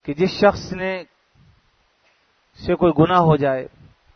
کہ جس شخص نے سے کوئی گناہ ہو جائے،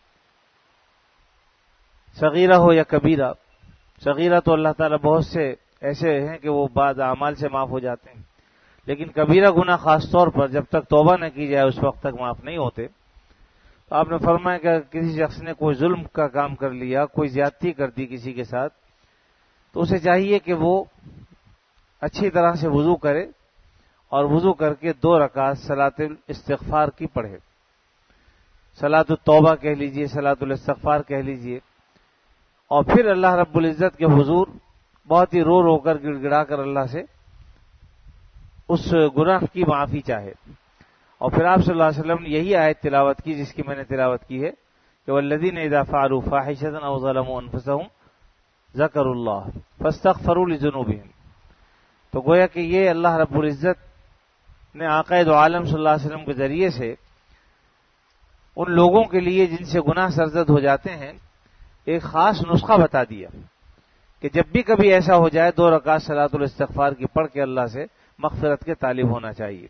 صغیرہ ہو یا کبیرہ، صغیرہ تو اللہ تعالیٰ بہت سے ایسے ہیں کہ وہ بعض اعمال سے معاف ہو جاتے ہیں، لیکن کبیرہ گناہ خاص طور پر جب تک توبہ نہ کی جائے اس وقت تک معاف نہیں ہوتے. تو آپ نے فرمایا کہ کسی شخص نے کوئی ظلم کا کام کر لیا، کوئی زیادتی کر دی کسی کے ساتھ، تو اسے چاہیے کہ وہ اچھی طرح سے وضو کرے اور وضو کر کے 2 رکعت صلاۃ الاستغفار کی پڑھے. صلاۃ التوبہ کہہ لیجئے، صلاۃ الاستغفار کہہ لیجئے، اور پھر اللہ رب العزت کے حضور بہت ہی رو رو کر گڑ گڑا کر اللہ سے اس گناہ کی معافی چاہے. اور پھر آپ صلی اللہ علیہ وسلم نے یہی آیت تلاوت کی جس کی میں نے تلاوت کی ہے کہ والذین اذا فعلوا فاحشۃ او ظلموا انفسهم ذکروا اللہ فاستغفروا لذنوبهم. تو گویا کہ یہ اللہ رب العزت نے آقا دو عالم صلی اللہ علیہ وسلم کے ذریعے سے ان لوگوں کے لیے جن سے گناہ سرزد ہو جاتے ہیں ایک خاص نسخہ بتا دیا کہ جب بھی کبھی ایسا ہو جائے 2 رکعت صلاۃ الاستغفار کی پڑھ کے اللہ سے مغفرت کے طالب ہونا چاہیے.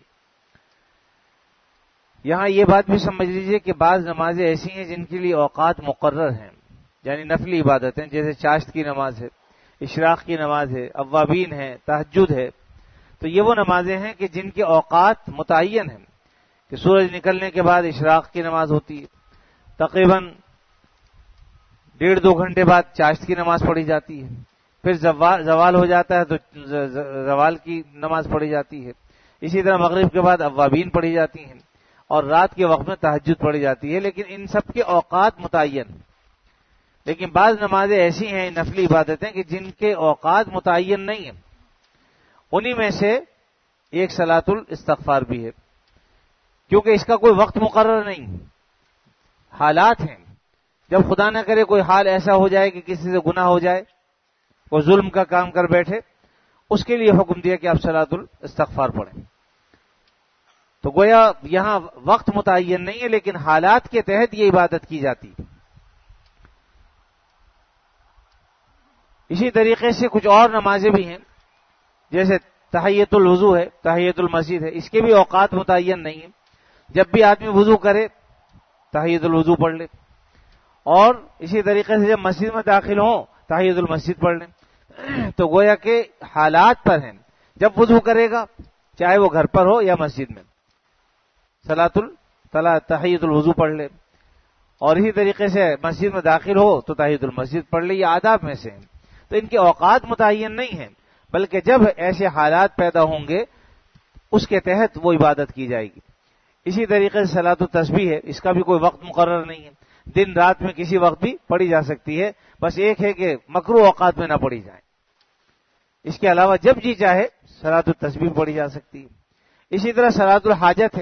یہاں یہ بات بھی سمجھ لیجئے کہ بعض نمازیں ایسی ہیں جن کے لیے اوقات مقرر ہیں، یعنی نفلی عبادتیں، جیسے چاشت کی نماز ہے، اشراق کی نماز ہے، اوابین ہے، تہجد ہے. تو یہ وہ نمازیں ہیں کہ جن کے اوقات متعین ہیں کہ سورج نکلنے کے بعد اشراق کی نماز ہوتی ہے، تقریباً 1.5-2 گھنٹے بعد چاشت کی نماز پڑھی جاتی ہے، پھر زوال ہو جاتا ہے تو زوال کی نماز پڑھی جاتی ہے، اسی طرح مغرب کے بعد اوابین پڑھی جاتی ہیں، اور رات کے وقت میں تہجد پڑھی جاتی ہے. لیکن ان سب کے اوقات متعین. لیکن بعض نمازیں ایسی ہیں نفلی عبادتیں کہ جن کے اوقات متعین نہیں ہیں، انہی میں سے ایک صلاۃ الاستغفار بھی ہے، کیونکہ اس کا کوئی وقت مقرر نہیں، حالات ہیں. جب خدا نہ کرے کوئی حال ایسا ہو جائے کہ کسی سے گناہ ہو جائے، کوئی ظلم کا کام کر بیٹھے، اس کے لیے حکم دیا کہ آپ صلاۃ الاستغفار پڑھیں. تو گویا یہاں وقت متعین نہیں ہے، لیکن حالات کے تحت یہ عبادت کی جاتی ہے. اسی طریقے سے کچھ اور نمازیں بھی ہیں، جیسے تحیۃ الوضو ہے، تحیۃ المسجد ہے، اس کے بھی اوقات متعین نہیں ہیں. جب بھی آدمی وضو کرے تحیۃ الوضو پڑھ لے، اور اسی طریقے سے جب مسجد میں داخل ہوں تحیۃ المسجد پڑھ لیں. تو گویا کہ حالات پر ہیں، جب وضو کرے گا چاہے وہ گھر پر ہو یا مسجد میں تحیۃ الوضو پڑھ لے، اور اسی طریقے سے مسجد میں داخل ہو تو تحیۃ المسجد پڑھ لے. یہ آداب میں سے ہیں. تو ان کے اوقات متعین نہیں ہیں، بلکہ جب ایسے حالات پیدا ہوں گے اس کے تحت وہ عبادت کی جائے گی. اسی طریقے سے صلاۃ التسبیح ہے، اس کا بھی کوئی وقت مقرر نہیں ہے، دن رات میں کسی وقت بھی پڑھی جا سکتی ہے. بس ایک ہے کہ مکروہ اوقات میں نہ پڑھی جائے. اس کے علاوہ جب جی چاہے صلاۃ التسبیح پڑھی جا سکتی ہے. اسی طرح صلاۃ الحاجت ہے،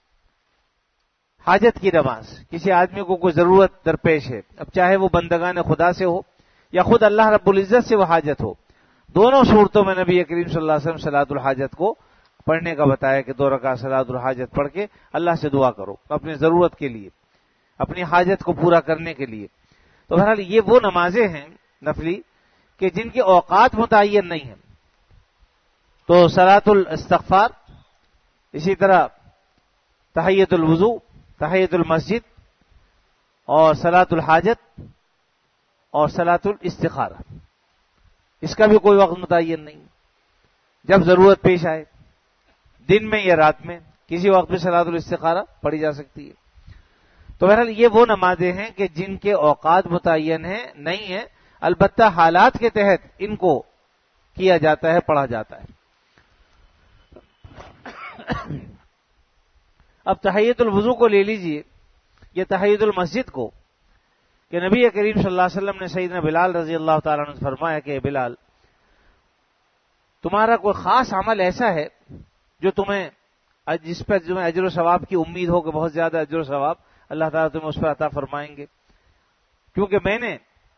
حاجت کی نماز. کسی آدمی کو کوئی ضرورت درپیش ہے، اب چاہے وہ بندگان خدا سے ہو یا خود اللہ رب العزت سے وہ حاجت ہو، دونوں صورتوں میں نبی کریم صلی اللہ علیہ وسلم صلاۃ الحاجت کو پڑھنے کا بتایا کہ 2 رکعت صلاۃ الحاجت پڑھ کے اللہ سے دعا کرو اپنی ضرورت کے لیے، اپنی حاجت کو پورا کرنے کے لیے. تو بہرحال یہ وہ نمازیں ہیں نفلی کہ جن کے اوقات متعین نہیں ہیں. تو صلاۃ الاستغفار، اسی طرح تحیۃ الوضو، تحیۃ المسجد، اور صلاۃ الحاجت اور صلاۃ الاستخارہ، اس کا بھی کوئی وقت متعین نہیں. جب ضرورت پیش آئے دن میں یا رات میں کسی وقت بھی صلاۃ الاستخارہ پڑھی جا سکتی ہے. تو بہرحال یہ وہ نمازیں ہیں کہ جن کے اوقات متعین ہیں نہیں ہیں، البتہ حالات کے تحت ان کو کیا جاتا ہے، پڑھا جاتا ہے. اب تحیۃ الوضو کو لے لیجئے، یہ تحیۃ المسجد کو کہ نبی کریم صلی اللہ علیہ وسلم نے سیدنا بلال رضی اللہ تعالیٰ عنہ سے فرمایا کہ بلال، تمہارا کوئی خاص عمل ایسا ہے جو تمہیں جس پر تمہیں اجر و ثواب کی امید ہو کہ بہت زیادہ اجر و ثواب اللہ تعالیٰ تمہیں اس پر عطا فرمائیں گے، کیونکہ میں نے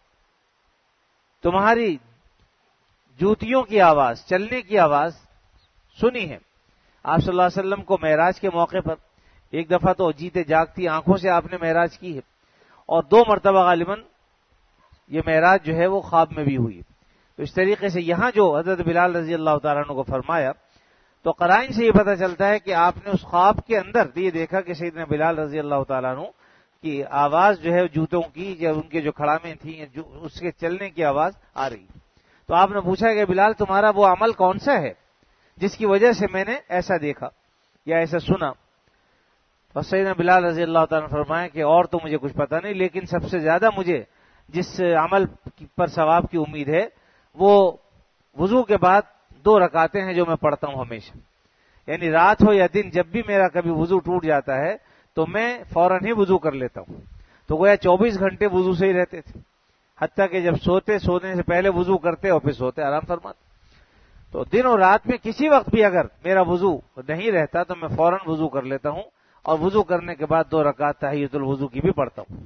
تمہاری جوتیوں کی آواز، چلنے کی آواز سنی ہے. آپ صلی اللہ علیہ وسلم کو معراج کے موقع پر ایک دفعہ تو جیتے جاگتی آنکھوں سے آپ نے معراج کی ہے، اور 2 مرتبہ غالباً یہ معراج جو ہے وہ خواب میں بھی ہوئی. تو اس طریقے سے یہاں جو حضرت بلال رضی اللہ تعالیٰ عنہ کو فرمایا تو قرائن سے یہ پتہ چلتا ہے کہ آپ نے اس خواب کے اندر یہ دیکھا کہ سیدنا بلال رضی اللہ تعالیٰ عنہ کی آواز جو ہے جوتوں کی یا ان کے جو کھڑامیں تھیں اس کے چلنے کی آواز آ رہی. تو آپ نے پوچھا کہ بلال تمہارا وہ عمل کون سا ہے جس کی وجہ سے میں نے ایسا دیکھا یا ایسا سنا؟ اور سیدنا بلال رضی اللہ تعالیٰ نے فرمایا کہ اور تو مجھے کچھ پتہ نہیں، لیکن سب سے زیادہ مجھے جس عمل پر ثواب کی امید ہے وہ وضو کے بعد 2 رکعتیں ہیں جو میں پڑھتا ہوں ہمیشہ. یعنی رات ہو یا دن جب بھی میرا کبھی وضو ٹوٹ جاتا ہے تو میں فوراً ہی وضو کر لیتا ہوں. تو گویا 24 گھنٹے وضو سے ہی رہتے تھے، حتیٰ کہ جب سونے سے پہلے وضو کرتے اور پھر سوتے آرام فرماتے. تو دن اور رات میں کسی وقت بھی اگر میرا وضو نہیں رہتا تو میں فوراً وضو کر لیتا ہوں اور وضو کرنے کے بعد 2 رکعت تحیۃ الوضو کی بھی پڑھتا ہوں.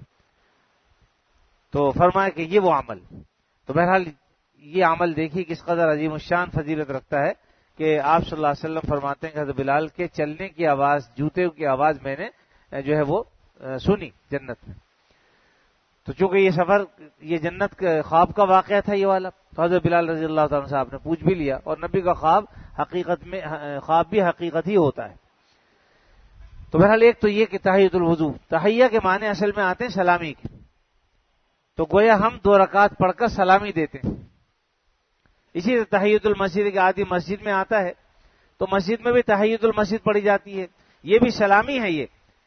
تو فرمایا کہ یہ وہ عمل. تو بہرحال یہ عمل دیکھیے کس قدر عظیم الشان فضیلت رکھتا ہے کہ آپ صلی اللہ علیہ وسلم فرماتے ہیں کہ حضرت بلال کے چلنے کی آواز، جوتے کی آواز میں نے جو ہے وہ سنی جنت میں. تو چونکہ یہ سفر یہ جنت کے خواب کا واقعہ تھا یہ والا، تو حضرت بلال رضی اللہ تعالیٰ صاحب نے پوچھ بھی لیا. اور نبی کا خواب بھی حقیقت ہی ہوتا ہے. تو بہرحال ایک تو یہ کہ تحیۃ الوضو، تحیہ کے معنی اصل میں آتے ہیں سلامی کے. تو گویا ہم 2 رکعت پڑھ کر سلامی دیتے ہیں. اسی طرح تحیۃ المسجد کے آدمی مسجد میں آتا ہے تو مسجد میں بھی تحیۃ المسجد پڑھی جاتی ہے، یہ بھی سلامی ہے. یہ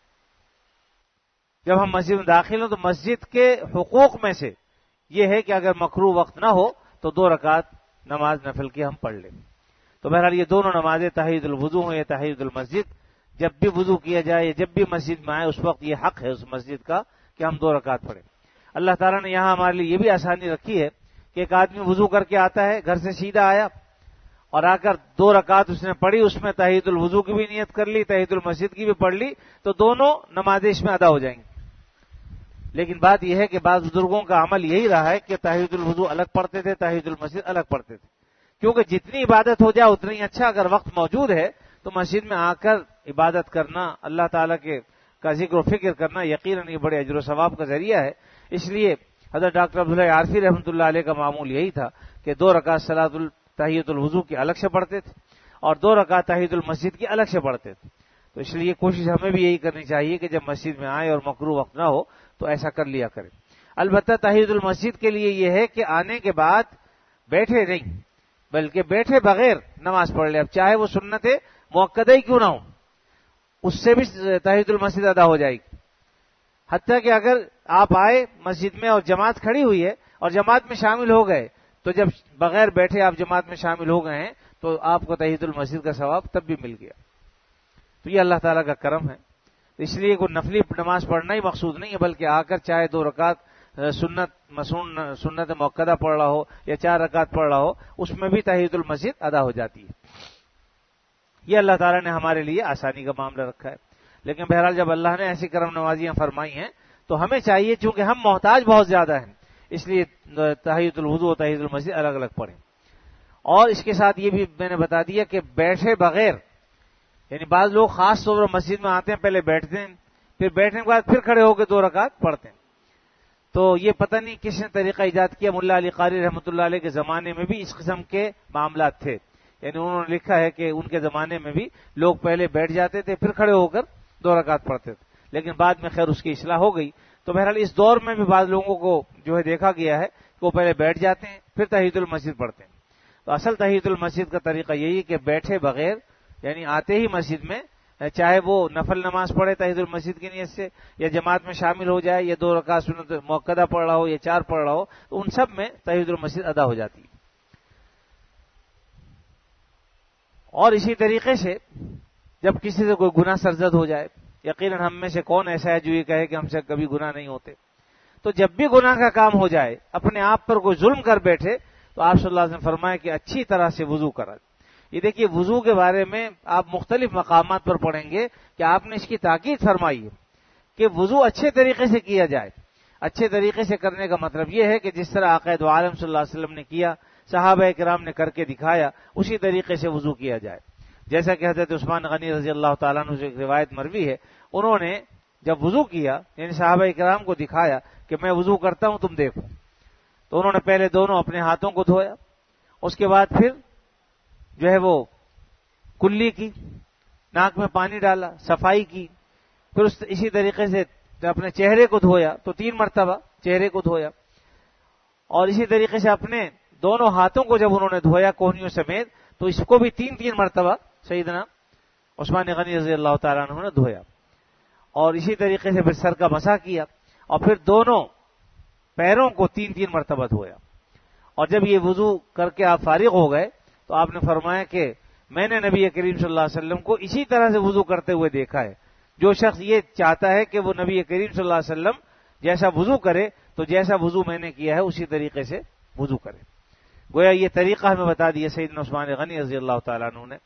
جب ہم مسجد میں داخل ہوں تو مسجد کے حقوق میں سے یہ ہے کہ اگر مکروہ وقت نہ ہو تو 2 رکعت نماز نفل کی ہم پڑھ لیں. تو بہرحال یہ دونوں نمازیں تحیۃ الوضو ہیں یا تحیۃ المسجد، جب بھی وضو کیا جائے جب بھی مسجد میں آئے اس وقت یہ حق ہے اس مسجد کا کہ ہم 2 رکعت پڑھیں. اللہ تعالیٰ نے یہاں ہمارے لیے یہ بھی آسانی رکھی ہے کہ ایک آدمی وضو کر کے آتا ہے، گھر سے سیدھا آیا اور آ کر 2 رکعت اس نے پڑھی، اس میں تحیۃ الوضو کی بھی نیت کر لی، تحیۃ المسجد کی بھی پڑھ لی، تو دونوں نمازیں اس میں ادا ہو جائیں گی. لیکن بات یہ ہے کہ بعض بزرگوں کا عمل یہی رہا ہے کہ تحیۃ الوضو الگ پڑھتے تھے، تحیۃ المسجد الگ پڑھتے تھے، کیونکہ جتنی عبادت ہو جائے اتنا ہی اچھا. اگر وقت موجود ہے تو مسجد میں آ کر عبادت کرنا، اللہ تعالیٰ کا ذکر و فکر کرنا یقیناً یہ بڑے اجر و ثواب کا ذریعہ ہے. اس لیے حضرت ڈاکٹر عبداللہ عارفی رحمۃ اللہ علیہ کا معمول یہی تھا کہ 2 رکعت صلاۃ تحیۃ الوضو کی الگ سے پڑھتے تھے اور 2 رکعت تحیۃ المسجد کی الگ سے پڑھتے تھے. تو اس لیے کوشش ہمیں بھی یہی کرنی چاہیے کہ جب مسجد میں آئے اور مکروہ وقت نہ ہو تو ایسا کر لیا کریں. البتہ تحیۃ المسجد کے لیے یہ ہے کہ آنے کے بعد بیٹھے نہیں بلکہ بیٹھے بغیر نماز پڑھ لے. اب چاہے وہ سنت مؤکدہ ہی کیوں نہ ہو اس سے بھی تحیۃ المسجد ادا ہو جائے گی. حتیٰ کہ اگر آپ آئے مسجد میں اور جماعت کھڑی ہوئی ہے اور جماعت میں شامل ہو گئے تو جب بغیر بیٹھے آپ جماعت میں شامل ہو گئے ہیں تو آپ کو تحیۃ المسجد کا ثواب تب بھی مل گیا. تو یہ اللہ تعالیٰ کا کرم ہے. اس لیے کوئی نفلی نماز پڑھنا ہی مقصود نہیں ہے بلکہ آ کر چاہے 2 رکعت سنت مؤکدہ پڑھ رہا ہو یا 4 رکعت پڑھ رہا ہو اس میں بھی تحیۃ المسجد ادا ہو جاتی ہے. یہ اللہ تعالیٰ نے ہمارے لیے آسانی کا معاملہ رکھا ہے. لیکن بہرحال جب اللہ نے ایسی کرم نوازیاں فرمائی ہیں تو ہمیں چاہیے چونکہ ہم محتاج بہت زیادہ ہیں اس لیے تحیۃ الوضو اور تحیۃ المسجد الگ الگ پڑھیں. اور اس کے ساتھ یہ بھی میں نے بتا دیا کہ بیٹھے بغیر، یعنی بعض لوگ خاص طور پر مسجد میں آتے ہیں پہلے بیٹھتے ہیں پھر بیٹھنے کے بعد پھر کھڑے ہو کے 2 رکعت پڑھتے ہیں. تو یہ پتہ نہیں کس نے طریقہ ایجاد کیا. ملا علی قاری رحمۃ اللہ علیہ کے زمانے میں بھی اس قسم کے معاملات تھے. یعنی انہوں نے لکھا ہے کہ ان کے زمانے میں بھی لوگ پہلے بیٹھ جاتے تھے پھر کھڑے ہو کر 2 رکعت پڑھتے تھے، لیکن بعد میں خیر اس کی اصلاح ہو گئی. تو بہرحال اس دور میں بھی بعض لوگوں کو جو ہے دیکھا گیا ہے کہ وہ پہلے بیٹھ جاتے ہیں پھر تحیۃ المسجد پڑھتے ہیں. تو اصل تحیۃ المسجد کا طریقہ یہی کہ بیٹھے بغیر، یعنی آتے ہی مسجد میں چاہے وہ نفل نماز پڑھے تحیۃ المسجد کی نیت سے یا جماعت میں شامل ہو جائے یا 2 رکعت سنت مؤکدہ پڑھ رہا ہو یا 4 پڑھ رہا ہو تو ان سب میں تحیۃ المسجد ادا ہو جاتی ہے. اور اسی طریقے سے جب کسی سے کوئی گناہ سرزد ہو جائے، یقیناً ہم میں سے کون ایسا ہے جو یہ کہے کہ ہم سے کبھی گناہ نہیں ہوتے، تو جب بھی گناہ کا کام ہو جائے اپنے آپ پر کوئی ظلم کر بیٹھے تو آپ صلی اللہ علیہ وسلم نے فرمایا کہ اچھی طرح سے وضو کرا. یہ دیکھیے وضو کے بارے میں آپ مختلف مقامات پر پڑھیں گے کہ آپ نے اس کی تاکید فرمائی ہے کہ وضو اچھے طریقے سے کیا جائے. اچھے طریقے سے کرنے کا مطلب یہ ہے کہ جس طرح آقا دو عالم صلی اللہ علیہ وسلم نے کیا، صحابہ کرام نے کر کے دکھایا، اسی طریقے سے وضو کیا جائے. جیسا کہ حضرت عثمان غنی رضی اللہ تعالیٰ عنہ سے ایک روایت مروی ہے، انہوں نے جب وضو کیا یعنی صحابہ کرام کو دکھایا کہ میں وضو کرتا ہوں تم دیکھو، تو انہوں نے پہلے دونوں اپنے ہاتھوں کو دھویا، اس کے بعد پھر جو ہے وہ کلی کی، ناک میں پانی ڈالا، صفائی کی، پھر اسی طریقے سے اپنے چہرے کو دھویا تو 3 مرتبہ چہرے کو دھویا، اور اسی طریقے سے اپنے دونوں ہاتھوں کو جب انہوں نے دھویا کونیوں سمیت تو اس کو بھی 3 مرتبہ سیدنا عثمان غنی رضی اللہ تعالیٰ عنہ نے دھویا، اور اسی طریقے سے پھر سر کا مسح کیا، اور پھر دونوں پیروں کو 3 مرتبہ دھویا۔ اور جب یہ وضو کر کے آپ فارغ ہو گئے تو آپ نے فرمایا کہ میں نے نبی کریم صلی اللہ علیہ وسلم کو اسی طرح سے وضو کرتے ہوئے دیکھا ہے۔ جو شخص یہ چاہتا ہے کہ وہ نبی کریم صلی اللہ علیہ وسلم جیسا وضو کرے تو جیسا وضو میں نے کیا ہے اسی طریقے سے وضو کرے۔ گویا یہ طریقہ ہمیں بتا دیا سیدنا عثمان غنی رضی اللہ تعالیٰ عنہ نے۔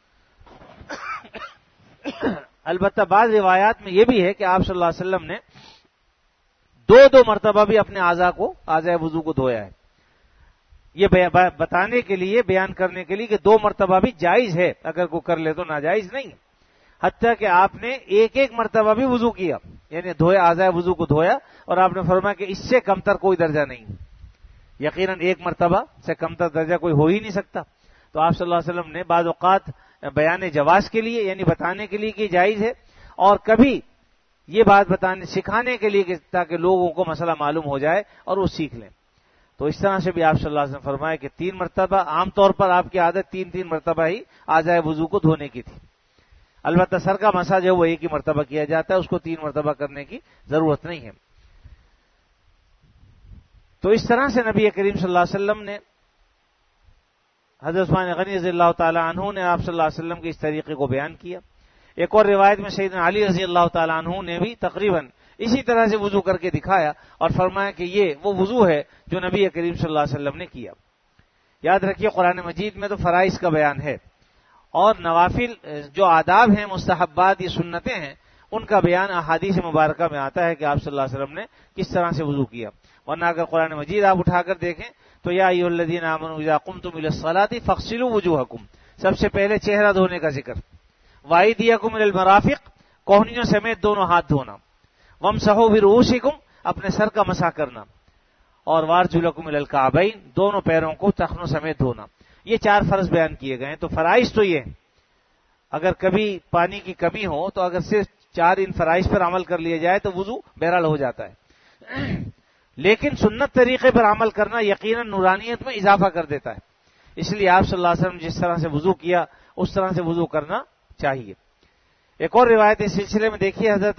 البتہ بعض روایات میں یہ بھی ہے کہ آپ صلی اللہ علیہ وسلم نے 2 مرتبہ بھی اپنے اعضاء وضو کو دھویا ہے۔ یہ بتانے کے لیے، بیان کرنے کے لیے کہ 2 مرتبہ بھی جائز ہے، اگر کوئی کر لے تو ناجائز نہیں، حتیٰ کہ آپ نے 1 مرتبہ بھی وضو کیا، یعنی اعضاء وضو کو دھویا، اور آپ نے فرمایا کہ اس سے کمتر کوئی درجہ نہیں، یقیناً 1 مرتبہ سے کمتر درجہ کوئی ہو ہی نہیں سکتا۔ تو آپ صلی اللہ علیہ وسلم نے بعض اوقات بیان جواز کے لیے، یعنی بتانے کے لیے کہ جائز ہے، اور کبھی یہ بات سکھانے کے لیے کہ تاکہ لوگوں کو مسئلہ معلوم ہو جائے اور وہ سیکھ لیں۔ تو اس طرح سے بھی آپ صلی اللہ علیہ وسلم فرمائے کہ 3 مرتبہ، عام طور پر آپ کی عادت 3 مرتبہ ہی اعضاء وضو کو دھونے کی تھی۔ البتہ سر کا مسح جو وہ 1 ہی مرتبہ کیا جاتا ہے، اس کو 3 مرتبہ کرنے کی ضرورت نہیں ہے۔ تو اس طرح سے نبی کریم صلی اللہ علیہ وسلم نے، حضرت عثمان غنی رضی اللہ تعالی عنہ نے آپ صلی اللہ علیہ وسلم کے اس طریقے کو بیان کیا۔ ایک اور روایت میں سیدنا علی رضی اللہ تعالی عنہ نے بھی تقریباً اسی طرح سے وضو کر کے دکھایا اور فرمایا کہ یہ وہ وضو ہے جو نبی کریم صلی اللہ علیہ وسلم نے کیا۔ یاد رکھیے قرآن مجید میں تو فرائض کا بیان ہے، اور نوافل جو آداب ہیں، مستحبات، یہ سنتیں ہیں، ان کا بیان احادیث مبارکہ میں آتا ہے کہ آپ صلی اللہ علیہ وسلم نے کس طرح سے وضو کیا۔ ورنہ اگر قرآن مجید آپ اٹھا کر دیکھیں تو یا ایھا الذین آمنوا اذا قمتم الی الصلاۃ فاغسلوا وجوہکم، سب سے پہلے چہرہ دھونے کا ذکر، وایدیکم الی المرافق، کوہنیوں سمیت دونوں ہاتھ دھونا، وامسحوا برؤوسکم، اپنے سر کا مسح کرنا، اور وارجلکم الی الکعبین، دونوں پیروں کو ٹخنوں سمیت دھونا۔ یہ 4 فرض بیان کیے گئے ہیں۔ تو فرائض تو یہ ہیں، اگر کبھی پانی کی کمی ہو تو اگر صرف 4 ان فرائض پر عمل کر لیا جائے تو وضو بہرحال ہو جاتا ہے، لیکن سنت طریقے پر عمل کرنا یقیناً نورانیت میں اضافہ کر دیتا ہے، اس لیے آپ صلی اللہ علیہ وسلم جس طرح سے وضو کیا اس طرح سے وضو کرنا چاہیے۔ ایک اور روایت اس سلسلے میں دیکھیے، حضرت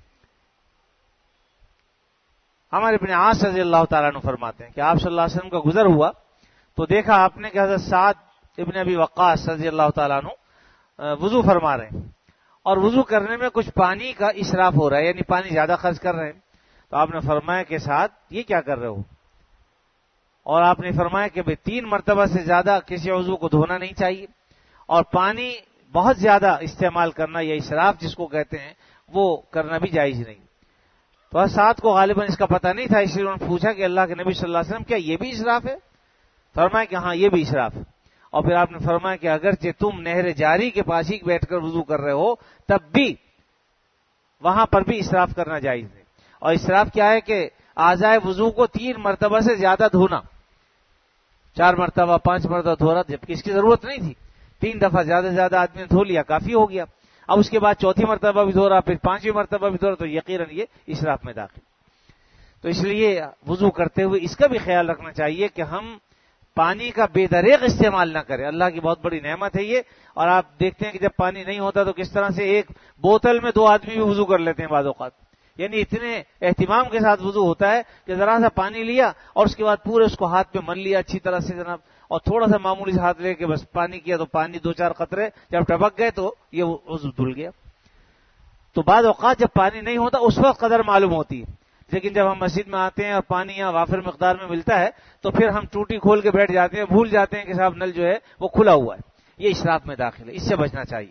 عمرو بن عاص رضی اللہ تعالیٰ عنہ فرماتے ہیں کہ آپ صلی اللہ علیہ وسلم کا گزر ہوا تو دیکھا آپ نے کہ حضرت سعد ابن ابی وقاص رضی اللہ تعالیٰ عنہ وضو فرما رہے ہیں، اور وضو کرنے میں کچھ پانی کا اسراف ہو رہا ہے، یعنی پانی زیادہ خرچ کر رہے ہیں۔ تو آپ نے فرمایا کہ سعد یہ کیا کر رہے ہو؟ اور آپ نے فرمایا کہ 3 مرتبہ سے زیادہ کسی عضو کو دھونا نہیں چاہیے، اور پانی بہت زیادہ استعمال کرنا یا اسراف جس کو کہتے ہیں وہ کرنا بھی جائز نہیں۔ تو سعد کو غالباً اس کا پتہ نہیں تھا، اس لیے انہوں نے پوچھا کہ اللہ کے نبی صلی اللہ علیہ وسلم کیا یہ بھی اسراف ہے؟ فرمایا کہ ہاں یہ بھی اسراف ہے۔ اور پھر آپ نے فرمایا کہ اگرچہ تم نہر جاری کے پاس ہی بیٹھ کر وضو کر رہے ہو تب بھی وہاں پر بھی اسراف کرنا جائز نہیں۔ اور اسراف کیا ہے کہ اعضائے وضو کو 3 مرتبہ سے زیادہ دھونا، 4 مرتبہ 5 مرتبہ دھو رہا، جبکہ اس کی ضرورت نہیں تھی، 3 دفعہ زیادہ سے زیادہ آدمی نے دھو لیا، کافی ہو گیا۔ اب اس کے بعد 4تھی مرتبہ بھی دھو رہا، پھر 5ویں مرتبہ بھی دھو رہا، تو یقیناً یہ اسراف میں داخل۔ تو اس لیے وضو کرتے ہوئے اس کا بھی خیال رکھنا چاہیے کہ ہم پانی کا بے دریغ استعمال نہ کریں، اللہ کی بہت بڑی نعمت ہے یہ۔ اور آپ دیکھتے ہیں کہ جب پانی نہیں ہوتا تو کس طرح سے ایک بوتل میں 2 آدمی بھی وضو کر لیتے ہیں بعض اوقات، یعنی اتنے اہتمام کے ساتھ وضو ہوتا ہے کہ ذرا سا پانی لیا اور اس کے بعد پورے اس کو ہاتھ میں مل لیا اچھی طرح سے جناب، اور تھوڑا سا معمولی سے ہاتھ لے کے بس پانی کیا تو پانی 2-4 قطرے جب ٹپک گئے تو یہ وضو دھل گیا۔ تو بعض اوقات جب پانی نہیں ہوتا اس وقت قدر معلوم ہوتی ہے، لیکن جب ہم مسجد میں آتے ہیں اور پانی یہاں وافر مقدار میں ملتا ہے تو پھر ہم ٹوٹی کھول کے بیٹھ جاتے ہیں، بھول جاتے ہیں کہ صاحب نل جو ہے وہ کھلا ہوا ہے، یہ اسراف میں داخل ہے، اس سے بچنا چاہیے۔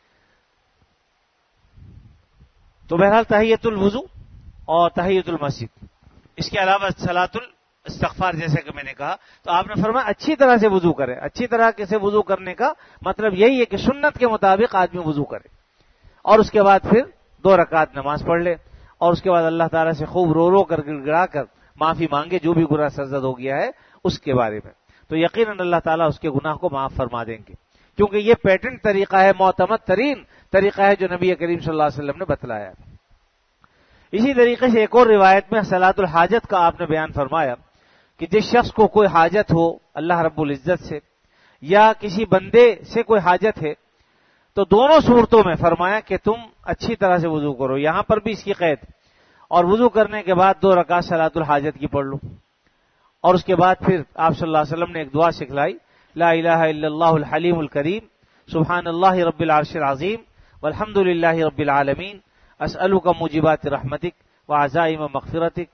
تو بہرحال تحیۃ الوضو اور تحیۃ المسجد، اس کے علاوہ صلاۃ الاستغفار جیسے کہ میں نے کہا، تو آپ نے فرمایا اچھی طرح سے وضو کرے۔ اچھی طرح سے وضو کرنے کا مطلب یہی ہے کہ سنت کے مطابق آدمی وضو کرے، اور اس کے بعد پھر 2 رکعت نماز پڑھ لے، اور اس کے بعد اللہ تعالیٰ سے خوب رو رو کر گڑ گڑا کر معافی مانگے جو بھی گناہ سرزد ہو گیا ہے اس کے بارے میں، تو یقیناً اللہ تعالیٰ اس کے گناہ کو معاف فرما دیں گے، کیونکہ یہ پیٹنٹ طریقہ ہے، معتمد ترین طریقہ ہے جو نبی کریم صلی اللہ علیہ وسلم نے بتلایا۔ اسی طریقے سے ایک اور روایت میں صلاۃ الحاجت کا آپ نے بیان فرمایا کہ جس شخص کو کوئی حاجت ہو اللہ رب العزت سے یا کسی بندے سے کوئی حاجت ہے تو دونوں صورتوں میں فرمایا کہ تم اچھی طرح سے وضو کرو، یہاں پر بھی اس کی قید، اور وضو کرنے کے بعد 2 رکعت صلاۃ الحاجت کی پڑھ لو، اور اس کے بعد پھر آپ صلی اللہ علیہ وسلم نے ایک دعا سکھلائی، لا الہ الا اللہ الحلیم الکریم سبحان اللہ رب العرش العظیم والحمد للہ رب العالمین اسألک موجبات رحمتک وعزائم مغفرتک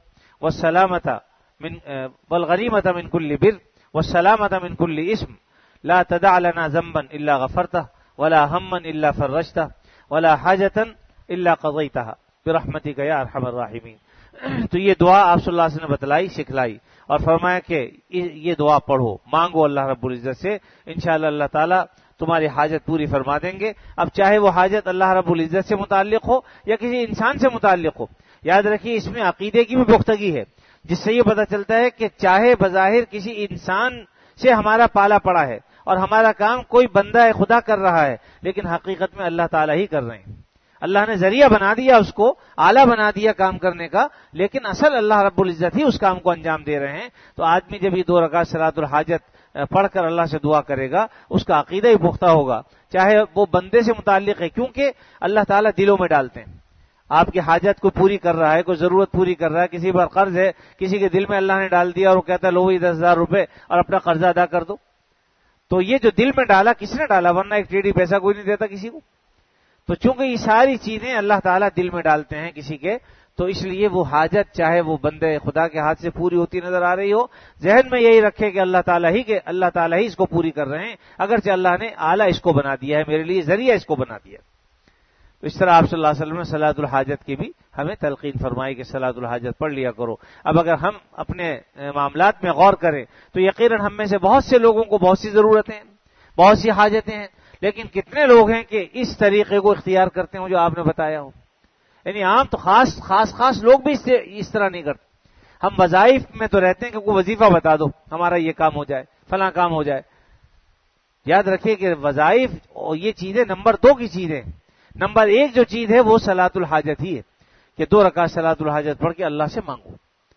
والغنیمۃ من کل بر والسلامۃ من کل اسم لا تدع لنا ذنبا الا غفرته ولا ہما الا فرجته ولا حاجة الا قضیتها برحمتک یا ارحم الراحمین۔ تو یہ دعا آپ صلی اللہ علیہ وسلم نے بتلائی، سکھلائی، اور فرمایا کہ یہ دعا پڑھو، مانگو اللہ رب العزت سے، انشاءاللہ اللہ تعالیٰ تمہاری حاجت پوری فرما دیں گے۔ اب چاہے وہ حاجت اللہ رب العزت سے متعلق ہو یا کسی انسان سے متعلق ہو، یاد رکھیے اس میں عقیدے کی بھی پختگی ہے، جس سے یہ پتہ چلتا ہے کہ چاہے بظاہر کسی انسان سے ہمارا پالا پڑا ہے اور ہمارا کام کوئی بندہ خدا کر رہا ہے، لیکن حقیقت میں اللہ تعالیٰ ہی کر رہے ہیں، اللہ نے ذریعہ بنا دیا، اس کو آلہ بنا دیا کام کرنے کا، لیکن اصل اللہ رب العزت ہی اس کام کو انجام دے رہے ہیں۔ تو آدمی جب یہ 2 رکعت صلاۃ الحاجت پڑھ کر اللہ سے دعا کرے گا، اس کا عقیدہ ہی پختہ ہوگا، چاہے وہ بندے سے متعلق ہے، کیونکہ اللہ تعالیٰ دلوں میں ڈالتے ہیں۔ آپ کی حاجت کو پوری کر رہا ہے، کوئی ضرورت پوری کر رہا ہے، کسی پر قرض ہے، کسی کے دل میں اللہ نے ڈال دیا اور وہ کہتا ہے لو 10,000 روپے اور اپنا قرضہ ادا کر دو، تو یہ جو دل میں ڈالا کس نے ڈالا؟ ورنہ ایک ٹیڑھی پیسہ کوئی نہیں دیتا کسی کو۔ تو چونکہ یہ ساری چیزیں اللہ تعالیٰ دل میں ڈالتے ہیں کسی کے، تو اس لیے وہ حاجت چاہے وہ بندے خدا کے ہاتھ سے پوری ہوتی نظر آ رہی ہو، ذہن میں یہی رکھے کہ اللہ تعالیٰ ہی اس کو پوری کر رہے ہیں، اگرچہ اللہ نے آلہ اس کو بنا دیا ہے، میرے لیے ذریعہ اس کو بنا دیا۔ تو اس طرح آپ صلی اللہ علیہ وسلم نے صلاۃ الحاجت کی بھی ہمیں تلقین فرمائی کہ صلاۃ الحاجت پڑھ لیا کرو۔ اب اگر ہم اپنے معاملات میں غور کریں تو یقیناً ہم میں سے بہت سے لوگوں کو بہت سی ضرورتیں ہیں، بہت سی حاجتیں ہیں، لیکن کتنے لوگ ہیں کہ اس طریقے کو اختیار کرتے ہیں جو آپ نے بتایا ہو؟ یعنی عام تو خاص لوگ بھی اس طرح نہیں کرتے۔ ہم وظائف میں تو رہتے ہیں کہ کوئی وظیفہ بتا دو ہمارا یہ کام ہو جائے، فلاں کام ہو جائے۔ یاد رکھیے کہ وظائف اور یہ چیزیں نمبر 2 کی چیزیں، نمبر 1 جو چیز ہے وہ صلاۃ الحاجت ہی ہے کہ 2 رکعت صلاۃ الحاجت پڑھ کے اللہ سے مانگو۔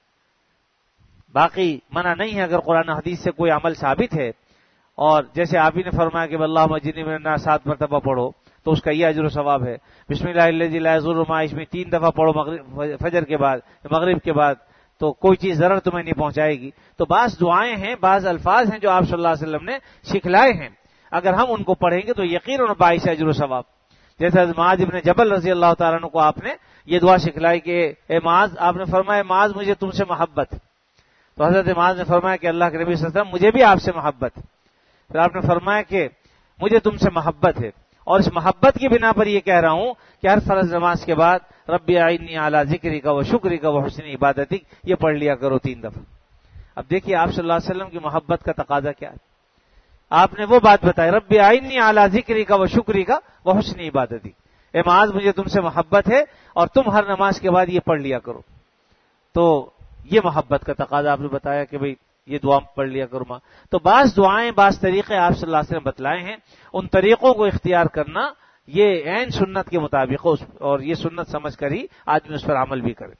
باقی منع نہیں ہے اگر قرآن حدیث سے کوئی عمل ثابت ہے، اور جیسے آپ ہی نے فرمایا کہ اللہ مجنی من النار 7 مرتبہ پڑھو تو اس کا یہ اجر و ثواب ہے، بسم اللہ الذی لا یضر مع اسمہ 3 دفعہ پڑھو فجر کے بعد، مغرب کے بعد، تو کوئی چیز ضرر تمہیں نہیں پہنچائے گی۔ تو بعض دعائیں ہیں، بعض الفاظ ہیں جو آپ صلی اللہ علیہ وسلم نے سکھلائے ہیں، اگر ہم ان کو پڑھیں گے تو یقیناً باعث اجر و ثواب۔ جیسے معاذ ابن جبل رضی اللہ تعالیٰ عنہ کو آپ نے یہ دعا سکھلائی کہ اے معاذ، آپ نے فرمایا معاذ مجھے تم سے محبت، تو حضرت معاذ نے فرمایا کہ اللہ کے نبی صلی اللہ علیہ وسلم مجھے بھی آپ سے محبت، پھر آپ نے فرمایا کہ مجھے تم سے محبت ہے، اور اس محبت کی بنا پر یہ کہہ رہا ہوں کہ ہر فرض نماز کے بعد ربی اعنی علی ذکرک و شکرک و حسن عبادتک یہ پڑھ لیا کرو 3 دفعہ۔ اب دیکھیے آپ صلی اللہ علیہ وسلم کی محبت کا تقاضا کیا ہے، آپ نے وہ بات بتائی ربی اعنی علی ذکرک و شکرک و حسن عبادتک، اے معاذ مجھے تم سے محبت ہے اور تم ہر نماز کے بعد یہ پڑھ لیا کرو۔ تو یہ محبت کا تقاضا آپ نے بتایا کہ بھئی یہ دعا پڑھ لیا کرو ماں۔ تو بعض دعائیں، بعض طریقے آپ صلی اللہ علیہ وسلم بتلائے ہیں، ان طریقوں کو اختیار کرنا یہ عین سنت کے مطابق ہو، اور یہ سنت سمجھ کر ہی آدمی اس پر عمل بھی کرے۔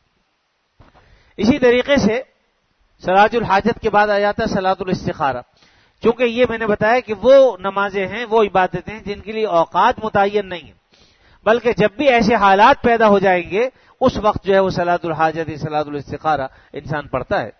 اسی طریقے سے صلاۃ الحاجت کے بعد آ جاتا ہے صلاۃ الاستخارہ، چونکہ یہ میں نے بتایا کہ وہ نمازیں ہیں، وہ عبادتیں ہیں جن کے لیے اوقات متعین نہیں ہیں، بلکہ جب بھی ایسے حالات پیدا ہو جائیں گے اس وقت جو ہے وہ صلاۃ الحاجت، صلاۃ الاستخارہ انسان پڑھتا ہے۔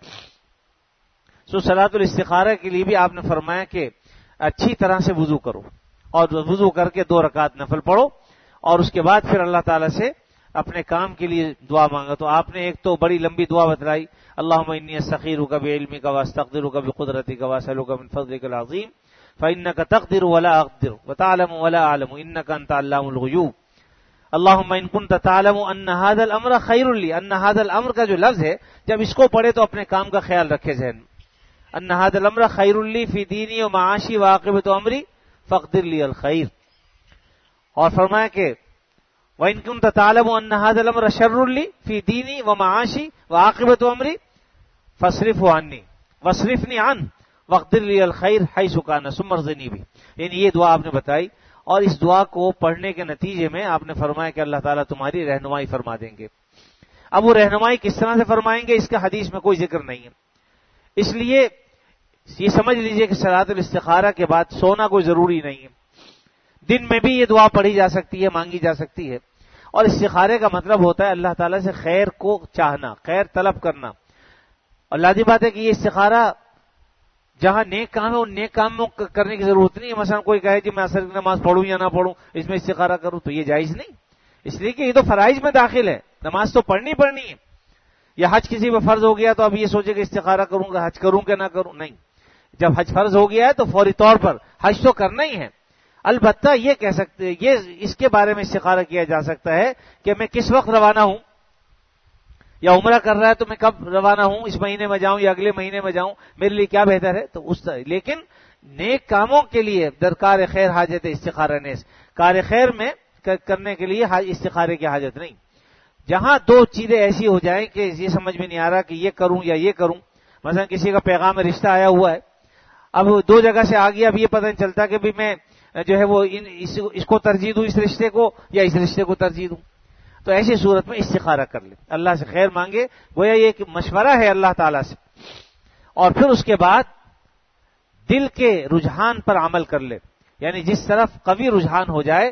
صلاۃ الاستخارہ کے لیے بھی آپ نے فرمایا کہ اچھی طرح سے وضو کرو، اور وضو کر کے 2 رکعت نفل پڑھو، اور اس کے بعد پھر اللہ تعالیٰ سے اپنے کام کے لیے دعا مانگا۔ تو آپ نے ایک تو بڑی لمبی دعا بتلائی، اللہم انی استخیرک بعلمک واستقدرک بقدرتک واسألک من فضلک العظیم فإنک تقدر ولا اقدر وتعلم ولا اعلم انک انت علام الغیوب، اللہم ان کنت تعلم ان ھذا الامر خیر لی۔ ان ھذا الامر کا جو لفظ ہے جب اس کو پڑھے تو اپنے کام کا خیال رکھے ذہن میں، ان ھذا الامر خیر لی فی دینی و معاشی وعاقبۃ امری فاقدر لی الخیر، اور فرمایا کہ وَإِن كُنتَ تَعْلَمُ أَنَّ هَذَا الْأَمْرَ شَرٌّ لِّي فِي دِينِي وَمَعَاشِي وَعَاقِبَةِ أَمْرِي فَاصْرِفْهُ عَنِّي وَاصْرِفْنِي عَنْهُ وقدر لی الخیر حیث کان ثم ارزقنی بھی، یعنی یہ دعا آپ نے بتائی، اور اس دعا کو پڑھنے کے نتیجے میں آپ نے فرمایا کہ اللہ تعالیٰ تمہاری رہنمائی فرما دیں گے۔ اب وہ رہنمائی کس طرح سے فرمائیں گے اس کا حدیث میں کوئی ذکر نہیں ہے، اس لیے یہ سمجھ لیجئے کہ صلاۃ الاستخارہ کے بعد سونا کوئی ضروری نہیں ہے، دن میں بھی یہ دعا پڑھی جا سکتی ہے، مانگی جا سکتی ہے۔ اور استخارے کا مطلب ہوتا ہے اللہ تعالیٰ سے خیر کو چاہنا، خیر طلب کرنا، اور لازمی بات ہے کہ یہ استخارہ جہاں نیک کام ہے ان نیک کاموں کرنے کی ضرورت نہیں ہے۔ مثلا کوئی کہے کہ میں عصر کی نماز پڑھوں یا نہ پڑھوں، اس میں استخارہ کروں، تو یہ جائز نہیں، اس لیے کہ یہ تو فرائض میں داخل ہے، نماز تو پڑھنی ہے۔ یا حج کسی پہ فرض ہو گیا تو اب یہ سوچے کہ استخارہ کروں گا، حج کروں کہ نہ کروں، نہیں، جب حج فرض ہو گیا ہے تو فوری طور پر حج تو کرنا ہی ہے۔ البتہ یہ کہہ سکتے، یہ اس کے بارے میں استخارہ کیا جا سکتا ہے کہ میں کس وقت روانہ ہوں، یا عمرہ کر رہا ہے تو میں کب روانہ ہوں، اس مہینے میں جاؤں یا اگلے مہینے میں جاؤں، میرے لیے کیا بہتر ہے، تو اس طرح۔ لیکن نیک کاموں کے لیے درکار خیر حاجت استخارہ نیز، کار خیر میں کرنے کے لیے استخارے کی حاجت نہیں۔ جہاں دو چیزیں ایسی ہو جائیں کہ یہ سمجھ میں نہیں آ رہا کہ یہ کروں یا یہ کروں، مثلا کسی کا پیغام رشتہ آیا ہوا ہے، اب دو جگہ سے آ گیا، اب یہ پتہ نہیں چلتا کہ بھی میں جو ہے وہ اس کو ترجیح دوں، اس رشتے کو، یا اس رشتے کو ترجیح دوں، تو ایسی صورت میں استخارہ کر لے، اللہ سے خیر مانگے، گویا یہ ایک مشورہ ہے اللہ تعالیٰ سے، اور پھر اس کے بعد دل کے رجحان پر عمل کر لے، یعنی جس طرف قوی رجحان ہو جائے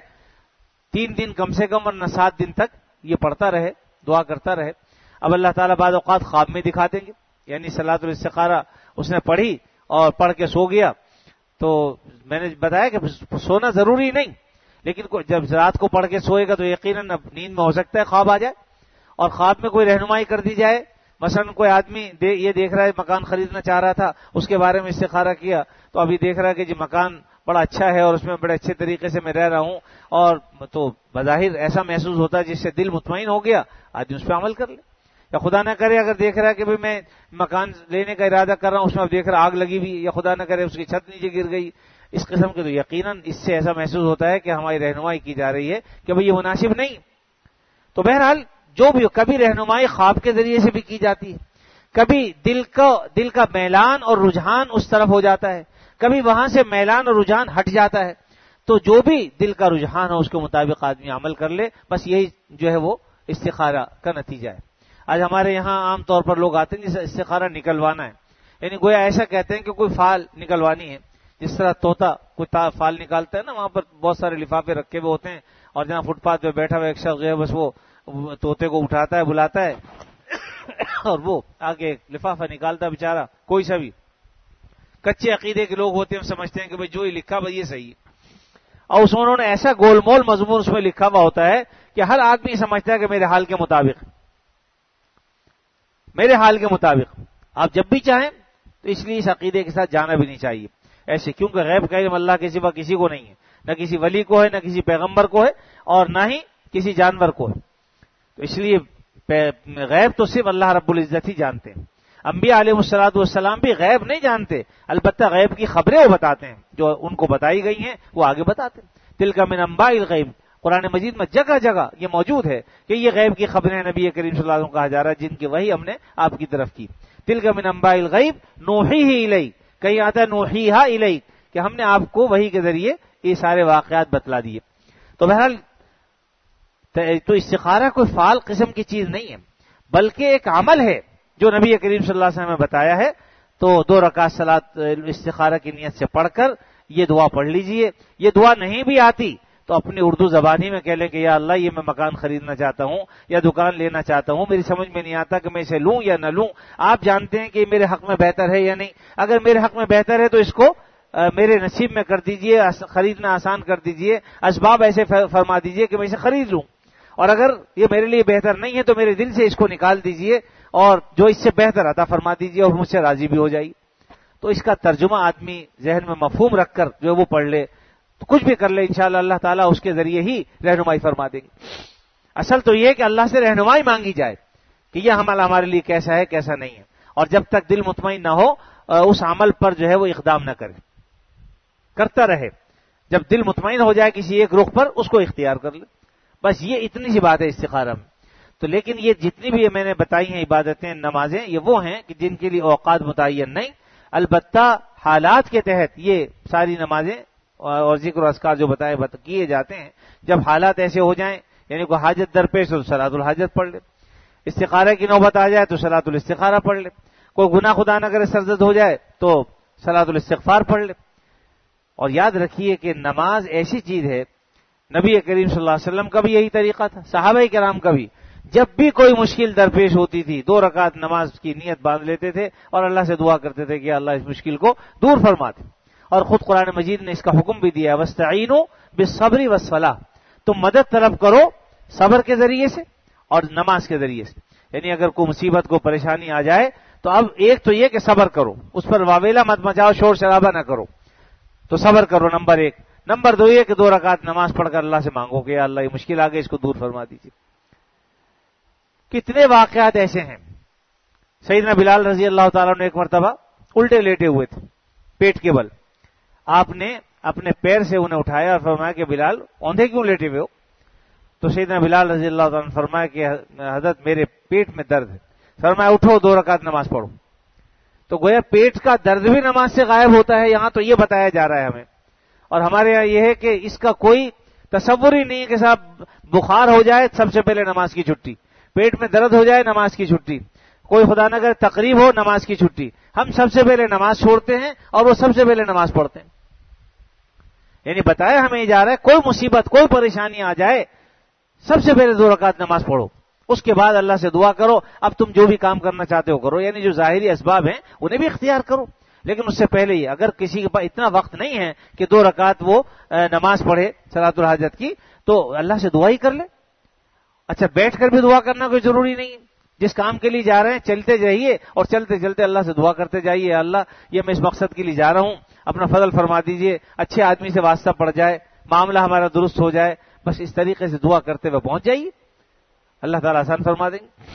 3 دن کم سے کم ورنہ 7 دن تک یہ پڑھتا رہے، دعا کرتا رہے۔ اب اللہ تعالیٰ بعض اوقات خواب میں دکھا دیں گے، یعنی صلاۃ الاستخارہ اس نے پڑھی اور پڑھ کے سو گیا، تو میں نے بتایا کہ سونا ضروری نہیں، لیکن جب رات کو پڑھ کے سوئے گا تو یقیناً نیند میں ہو سکتا ہے خواب آ جائے، اور خواب میں کوئی رہنمائی کر دی جائے، مثلا کوئی آدمی یہ دیکھ رہا ہے مکان خریدنا چاہ رہا تھا، اس کے بارے میں استخارہ کیا تو ابھی دیکھ رہا ہے کہ جی مکان بڑا اچھا ہے اور اس میں بڑے اچھے طریقے سے میں رہ رہا ہوں، اور تو بظاہر ایسا محسوس ہوتا ہے جس سے دل مطمئن ہو گیا، آدمی اس پہ عمل کر لے۔ یا خدا نہ کرے اگر دیکھ رہا ہے کہ میں مکان لینے کا ارادہ کر رہا ہوں، اس میں اب دیکھ رہا آگ لگی ہوئی، یا خدا نہ کرے اس کی چھت نیچے گر گئی، اس قسم کے، تو یقیناً اس سے ایسا محسوس ہوتا ہے کہ ہماری رہنمائی کی جا رہی ہے کہ بھئی یہ مناسب نہیں۔ تو بہرحال جو بھی ہو، کبھی رہنمائی خواب کے ذریعے سے بھی کی جاتی ہے، کبھی دل کا میلان اور رجحان اس طرف ہو جاتا ہے، کبھی وہاں سے میلان اور رجحان ہٹ جاتا ہے، تو جو بھی دل کا رجحان ہو اس کے مطابق آدمی عمل کر لے، بس یہی جو ہے وہ استخارہ کا نتیجہ ہے۔ آج ہمارے یہاں عام طور پر لوگ آتے ہیں جسے استخارہ نکلوانا ہے، یعنی گویا ایسا کہتے ہیں کہ کوئی فال نکلوانی ہے، جس طرح طوطا کوئی فال نکالتا ہے نا، وہاں پر بہت سارے لفافے رکھے ہوئے ہوتے ہیں، اور جہاں فٹ پاتھ پہ بیٹھا ہوا ایک شخص جو ہے بس وہ طوطے کو اٹھاتا ہے، بلاتا ہے اور وہ آگے ایک لفافہ نکالتا ہے، بیچارہ کوئی سا بھی کچے عقیدے کے لوگ ہوتے ہیں، سمجھتے ہیں کہ بھئی جو ہی لکھا بھئی یہ صحیح ہے، اور اس میں انہوں نے ایسا گول مول مضمون اس میں لکھا ہوا ہوتا ہے کہ ہر آدمی سمجھتا ہے کہ میرے حال کے مطابق آپ جب بھی چاہیں، تو اس لیے اس عقیدے کے ساتھ جانا بھی نہیں چاہیے ایسے، کیونکہ غیب کا علم اللہ کے سوا کسی کو نہیں ہے، نہ کسی ولی کو ہے، نہ کسی پیغمبر کو ہے، اور نہ ہی کسی جانور کو ہے، تو اس لیے غیب تو صرف اللہ رب العزت ہی جانتے ہیں۔ انبیاء علیہ الصلوۃ والسلام بھی غیب نہیں جانتے، البتہ غیب کی خبریں وہ بتاتے ہیں، جو ان کو بتائی گئی ہیں وہ آگے بتاتے ہیں۔ تلک من انباء الغیب، قرآن مجید میں جگہ جگہ یہ موجود ہے کہ یہ غیب کی خبریں نبی کریم صلی اللہ علیہ وسلم کہا جا رہا ہے، جن کی وحی ہم نے آپ کی طرف کی۔ تلک من انباء الغیب نوحیہ الیک، کہیں آتا ہے نوحیہا الیک، کہ ہم نے آپ کو وحی کے ذریعے یہ سارے واقعات بتلا دیے۔ تو بہرحال تو استخارہ کوئی فعال قسم کی چیز نہیں ہے، بلکہ ایک عمل ہے جو نبی کریم صلی اللہ علیہ وسلم نے بتایا ہے۔ تو 2 رکعت صلاۃ استخارہ کی نیت سے پڑھ کر یہ دعا پڑھ لیجئے۔ یہ دعا نہیں بھی آتی تو اپنی اردو زبانی میں کہہ لیں کہ یا اللہ یہ میں مکان خریدنا چاہتا ہوں یا دکان لینا چاہتا ہوں، میری سمجھ میں نہیں آتا کہ میں اسے لوں یا نہ لوں، آپ جانتے ہیں کہ یہ میرے حق میں بہتر ہے یا نہیں، اگر میرے حق میں بہتر ہے تو اس کو میرے نصیب میں کر دیجئے، خریدنا آسان کر دیجئے، اسباب ایسے فرما دیجئے کہ میں اسے خرید لوں، اور اگر یہ میرے لیے بہتر نہیں ہے تو میرے دل سے اس کو نکال دیجئے اور جو اس سے بہتر عطا فرما دیجئے اور مجھ سے راضی بھی ہو جائیے۔ تو اس کا ترجمہ آدمی ذہن میں مفہوم رکھ کر جو وہ پڑھ لے تو کچھ بھی کر لے، انشاءاللہ اللہ تعالیٰ اس کے ذریعے ہی رہنمائی فرما دیں گے۔ اصل تو یہ کہ اللہ سے رہنمائی مانگی جائے کہ یہ عمل ہمارے لیے کیسا ہے کیسا نہیں ہے، اور جب تک دل مطمئن نہ ہو اس عمل پر جو ہے وہ اقدام نہ کرے، کرتا رہے، جب دل مطمئن ہو جائے کسی ایک رخ پر اس کو اختیار کر لے، بس یہ اتنی سی بات ہے استخارہ میں۔ تو لیکن یہ جتنی بھی میں نے بتائی ہیں عبادتیں، نمازیں، یہ وہ ہیں کہ جن کے لیے اوقات متعین نہیں، البتہ حالات کے تحت یہ ساری نمازیں اور ذکر و اذکار جو بتائے کیے جاتے ہیں. جب حالات ایسے ہو جائیں یعنی کوئی حاجت درپیش ہو تو صلاۃ الحاجت پڑھ لے, استخارہ کی نوبت آ جائے تو صلاۃ الاستخارہ پڑھ لے, کوئی گناہ خدا نہ کرے سرزد ہو جائے تو صلاۃ الاستغفار پڑھ لے. اور یاد رکھیے کہ نماز ایسی چیز ہے, نبی کریم صلی اللہ علیہ وسلم کا بھی یہی طریقہ تھا, صحابہ کرام کا بھی. جب بھی کوئی مشکل درپیش ہوتی تھی 2 رکعت نماز کی نیت باندھ لیتے تھے اور اللہ سے دعا کرتے تھے کہ اللہ اس مشکل کو دور فرما دے. اور خود قرآن مجید نے اس کا حکم بھی دیا, وَاسْتَعِينُوا بِالصَّبْرِ وَالصَّلَاةِ, تم مدد طلب کرو صبر کے ذریعے سے اور نماز کے ذریعے سے. یعنی اگر کوئی مصیبت کو پریشانی آ جائے تو اب ایک تو یہ کہ صبر کرو, اس پر واویلا مت مچاؤ, شور شرابہ نہ کرو, تو صبر کرو نمبر 1. نمبر 2 یہ کہ 2 رکعت نماز پڑھ کر اللہ سے مانگو کہ اللہ یہ مشکل آ گئی اس کو دور فرما دیجیے. کتنے واقعات ایسے ہیں. سیدنا بلال رضی اللہ تعالیٰ نے ایک مرتبہ الٹے لیٹے ہوئے تھے پیٹ کے بل, آپ نے اپنے پیر سے انہیں اٹھایا اور فرمایا کہ بلال اوندھے کیوں لیٹے ہوئے ہو؟ تو سیدنا بلال رضی اللہ تعالیٰ نے فرمایا کہ حضرت میرے پیٹ میں درد ہے. فرمایا اٹھو 2 رکعت نماز پڑھو. تو گویا پیٹ کا درد بھی نماز سے غائب ہوتا ہے, یہاں تو یہ بتایا جا رہا ہے ہمیں. اور ہمارے یہاں یہ ہے کہ اس کا کوئی تصور ہی نہیں ہے کہ صاحب بخار ہو جائے سب سے پہلے نماز کی چھٹی, پیٹ میں درد ہو جائے نماز کی چھٹی, کوئی خدا نہ کرے تقریب ہو نماز کی چھٹی. ہم سب سے پہلے نماز چھوڑتے ہیں اور وہ سب سے پہلے نماز پڑھتے ہیں. یعنی بتایا ہمیں یہ جا رہا ہے کوئی مصیبت کوئی پریشانی آ جائے سب سے پہلے 2 رکعت نماز پڑھو, اس کے بعد اللہ سے دعا کرو, اب تم جو بھی کام کرنا چاہتے ہو کرو. یعنی جو ظاہری اسباب ہیں انہیں بھی اختیار کرو, لیکن اس سے پہلے ہی اگر کسی کے پاس اتنا وقت نہیں ہے کہ 2 رکعت وہ نماز پڑھے صلاۃ الحاجت کی, تو اللہ سے دعا ہی کر لے. اچھا بیٹھ کر بھی دعا کرنا کوئی ضروری نہیں ہے, جس کام کے لیے جا رہے ہیں چلتے جائیے اور چلتے چلتے اللہ سے دعا کرتے جائیے, اللہ یہ میں اس مقصد کے لیے جا رہا ہوں, اپنا فضل فرما دیجئے, اچھے آدمی سے واسطہ پڑ جائے, معاملہ ہمارا درست ہو جائے. بس اس طریقے سے دعا کرتے ہوئے پہنچ جائیے, اللہ تعالیٰ آسان فرما دیں گے.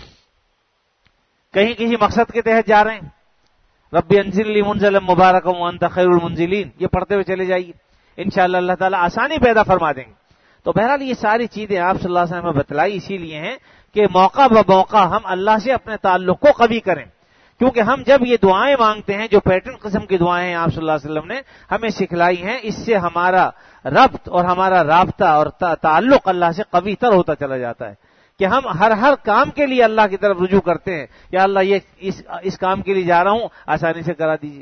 کہیں کسی مقصد کے تحت جا رہے ہیں, ربی انزلنی منزلا مبارکا وانت خیر المنزلین, یہ پڑھتے ہوئے چلے جائیے, انشاءاللہ اللہ تعالیٰ آسانی پیدا فرما دیں گے. تو بہرحال یہ ساری چیزیں آپ صلی اللہ علیہ وسلم نے بتلائی اسی لیے ہیں کہ موقع بموقع ہم اللہ سے اپنے تعلق کو قوی کریں, کیونکہ ہم جب یہ دعائیں مانگتے ہیں جو پیٹرن قسم کی دعائیں ہیں آپ صلی اللہ علیہ وسلم نے ہمیں سکھلائی ہیں, اس سے ہمارا ربط اور ہمارا رابطہ اور تعلق اللہ سے قوی تر ہوتا چلا جاتا ہے کہ ہم ہر کام کے لیے اللہ کی طرف رجوع کرتے ہیں, یا اللہ یہ اس کام کے لیے جا رہا ہوں آسانی سے کرا دیجیے.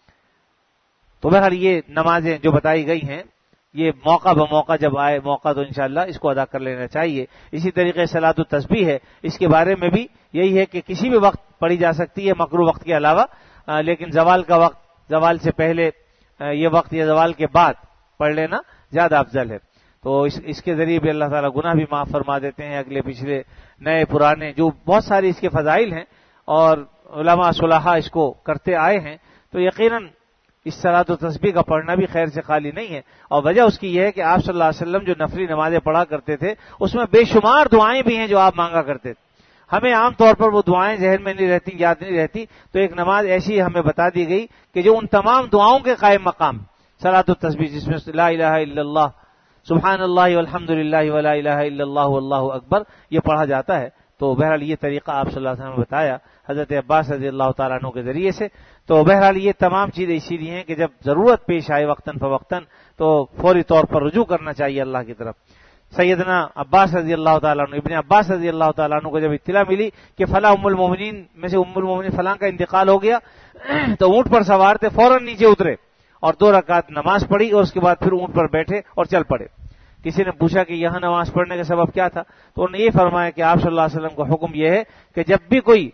تو بہرحال یہ نمازیں جو بتائی گئی ہیں یہ موقع بموقع جب آئے موقع تو انشاءاللہ اس کو ادا کر لینا چاہیے. اسی طریقے صلاۃ التسبیح ہے, اس کے بارے میں بھی یہی ہے کہ کسی بھی وقت پڑھی جا سکتی ہے مکروہ وقت کے علاوہ, لیکن زوال کا وقت, زوال سے پہلے یہ وقت یا زوال کے بعد پڑھ لینا زیادہ افضل ہے. تو اس کے ذریعے بھی اللہ تعالیٰ گناہ بھی معاف فرما دیتے ہیں, اگلے پچھلے نئے پرانے, جو بہت ساری اس کے فضائل ہیں اور علماء صلحاء اس کو کرتے آئے ہیں. تو یقیناً اس صلاۃ و تسبیح کا پڑھنا بھی خیر سے خالی نہیں ہے, اور وجہ اس کی یہ ہے کہ آپ صلی اللہ علیہ وسلم جو نفلی نمازیں پڑھا کرتے تھے اس میں بے شمار دعائیں بھی ہیں جو آپ مانگا کرتے تھے. ہمیں عام طور پر وہ دعائیں ذہن میں نہیں رہتی, یاد نہیں رہتی, تو ایک نماز ایسی ہمیں بتا دی گئی کہ جو ان تمام دعاؤں کے قائم مقام صلاۃ التسبیح, جس میں لا الہ الا اللہ سبحان اللہ والحمد للہ ولا الہ الا اللہ واللہ اکبر یہ پڑھا جاتا ہے. تو بہرحال یہ طریقہ آپ صلی اللہ علیہ وسلم نے بتایا حضرت عباس رضی اللہ تعالیٰ عنہ کے ذریعے سے. تو بہرحال یہ تمام چیزیں اسی لیے ہیں کہ جب ضرورت پیش آئے وقتاً فوقتاً تو فوری طور پر رجوع کرنا چاہیے اللہ کی طرف. سیدنا عباس رضی اللہ تعالیٰ عنہ, ابن عباس رضی اللہ تعالیٰ عنہ کو جب اطلاع ملی کہ فلاں ام المومنین میں سے ام المومنین فلاں کا انتقال ہو گیا, تو اونٹ پر سوار تھے, فوراً نیچے اترے اور 2 رکعت نماز پڑھی اور اس کے بعد پھر اونٹ پر بیٹھے اور چل پڑے. کسی نے پوچھا کہ یہاں نماز پڑھنے کا سبب کیا تھا, تو انہوں نے یہ فرمایا کہ آپ صلی اللہ علیہ وسلم کا حکم یہ ہے کہ جب بھی کوئی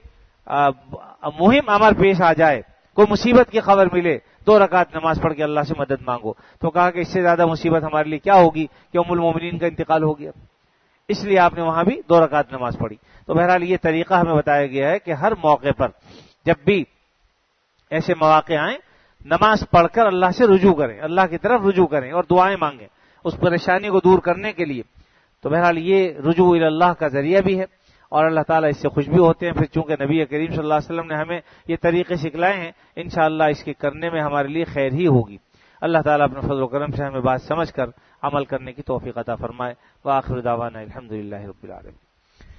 مہم امر پیش آ جائے, کوئی مصیبت کی خبر ملے, 2 رکعت نماز پڑھ کے اللہ سے مدد مانگو. تو کہا کہ اس سے زیادہ مصیبت ہمارے لیے کیا ہوگی کہ ام المومنین کا انتقال ہو گیا, اس لیے آپ نے وہاں بھی 2 رکعت نماز پڑھی. تو بہرحال یہ طریقہ ہمیں بتایا گیا ہے کہ ہر موقع پر جب بھی ایسے مواقع آئیں نماز پڑھ کر اللہ سے رجوع کریں, اللہ کی طرف رجوع کریں اور دعائیں مانگیں اس پریشانی کو دور کرنے کے لیے. تو بہرحال یہ رجوع اللہ کا ذریعہ بھی ہے اور اللہ تعالیٰ اس سے خوش بھی ہوتے ہیں. پھر چونکہ نبی کریم صلی اللہ علیہ وسلم نے ہمیں یہ طریقے سکھلائے ہیں, انشاءاللہ اس کے کرنے میں ہمارے لیے خیر ہی ہوگی. اللہ تعالیٰ اپنے فضل و کرم سے ہمیں بات سمجھ کر عمل کرنے کی توفیق عطا فرمائے. وآخر دعوانا الحمدللہ رب العالمین.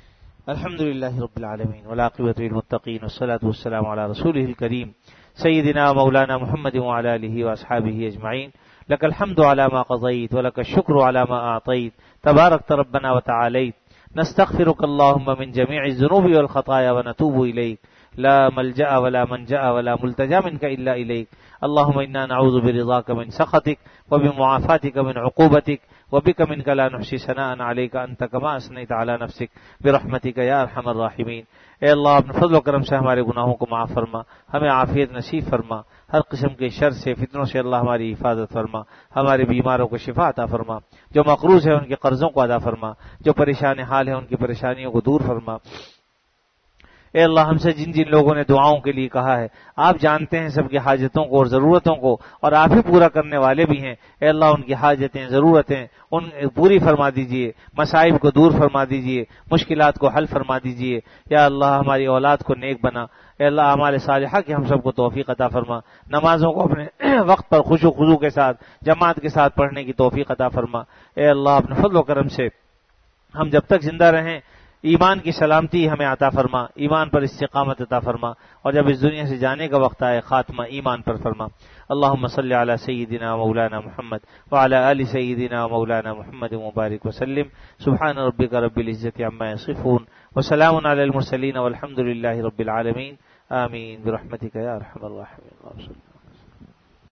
الحمد للہ رب العالمین والعاقبۃ للمتقین والصلاة والسلام علی رسولہ الکریم سیدنا مولانا محمد وعلی آلہ واصحابہ اجمعین لک الحمد علی ما قضیت ولک الشکر علی ما اعطیت تبارکت ربنا وتعالیت نستغفرک اللہم من جمیع الذنوب والخطایا ونتوب الیک لا ملجأ ولا منجأ ولا ملتجا منك الا الیک اللہم انا نعوذ برضاک من سخطک وبمعافاتک من عقوبتک وبک منک لا نحصی ثناء علیک انت کما اثنیت علی نفسک برحمتک یا ارحم الراحمین۔ اے اللہ اپنے فضل و کرم سے ہمارے گناہوں کو معاف فرما، ہمیں عافیت نصیب فرما، ہر قسم کے شر سے فتنوں سے اللہ ہماری حفاظت فرما، ہمارے بیماروں کو شفا عطا فرما، جو مقروض ہے ان کے قرضوں کو ادا فرما، جو پریشان حال ہے ان کی پریشانیوں کو دور فرما۔ اے اللہ ہم سے جن جن لوگوں نے دعاؤں کے لیے کہا ہے آپ جانتے ہیں سب کی حاجتوں کو اور ضرورتوں کو، اور آپ ہی پورا کرنے والے بھی ہیں۔ اے اللہ ان کی حاجتیں ضرورتیں ان پوری فرما دیجئے، مصائب کو دور فرما دیجئے، مشکلات کو حل فرما دیجئے۔ یا اللہ ہماری اولاد کو نیک بنا، اے اللہ اعمال صالحہ کی ہم سب کو توفیق عطا فرما، نمازوں کو اپنے وقت پر خشوع و خضوع کے ساتھ جماعت کے ساتھ پڑھنے کی توفیق عطا فرما۔ اے اللہ اپنے فضل و کرم سے ہم جب تک زندہ رہیں ایمان کی سلامتی ہمیں عطا فرما، ایمان پر استقامت عطا فرما، اور جب اس دنیا سے جانے کا وقت آئے خاتمہ ایمان پر فرما۔ اللہم صلی علی سیدنا مولانا محمد وعلی آل سیدنا مولانا محمد مبارک وسلم۔ سبحان ربک رب العزت عما یصفون وسلام علی المرسلین والحمد للہ رب العالمین، آمین برحمتک یا ارحم الراحمین۔